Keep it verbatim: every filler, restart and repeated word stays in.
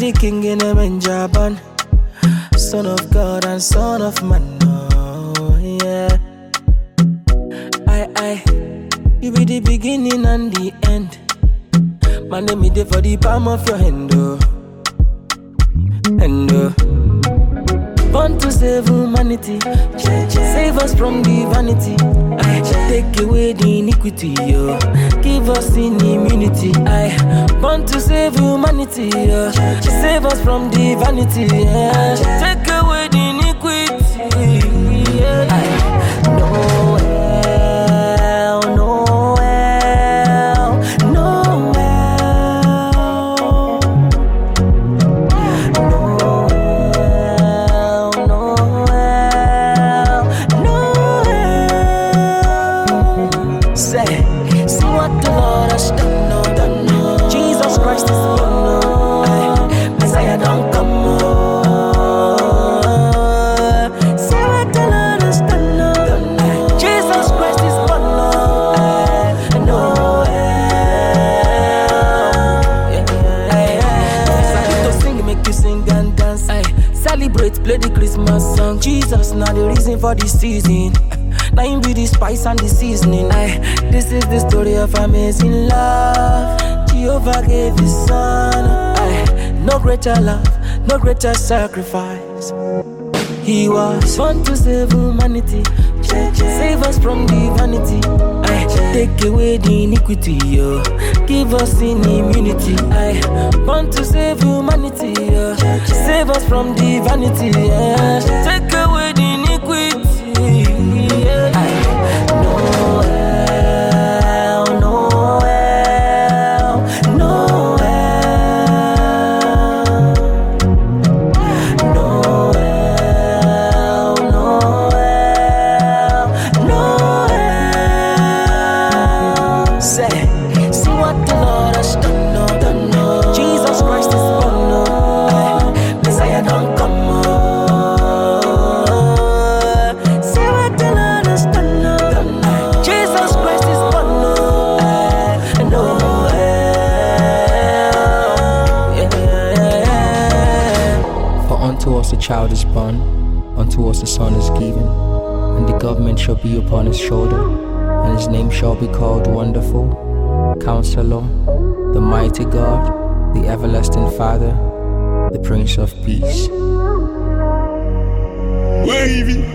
the king in a Benjaban, son of God and son of man. Oh, yeah. I, I, you be the beginning and the end. My name is there for the palm of your hand, oh. And uh, born to save humanity, save us from the vanity. I take away the iniquity, oh. Give us in immunity. I born to save humanity, oh. Save us from the vanity, yeah. Take away the iniquity, yeah. I know hell, no hell, no hell, no hell, no hell, no hell. Say, see what the Lord has done, no, done, no. Jesus Christ is born, no. Aye, Messiah don't come, no. See what the Lord has done, no. Aye, Jesus Christ is born, no. Aye, no, yeah, yeah, yeah. To sing, make you sing and dance. Aye, celebrate, play the Christmas song. Jesus, now the reason for the season. Now him be the spice and the seasoning. Aye, this is the story of amazing love. Jehovah gave his son. Aye, no greater love, no greater sacrifice. He was born to save humanity, save us from the vanity. Aye, take away the iniquity, yo. Give us in immunity. Aye, born to save humanity, yo. Save us from the vanity, yeah. Take away the iniquity, yeah. Aye, no hell, no hell, no hell, no hell, no hell, no hell. Say, see what the Lord has done, no, done, no. Jesus Christ is born, no. Aye, Messiah don't come, no. See what the Lord has done, no, done, no. Jesus Christ is born, no. Aye, no, yeah, yeah, yeah. For unto us a child is born, unto us a son is given, and the government shall be upon his shoulder, and his name shall be called Wonderful, Counselor, the Mighty God, the Everlasting Father, the Prince of Peace. Wavy.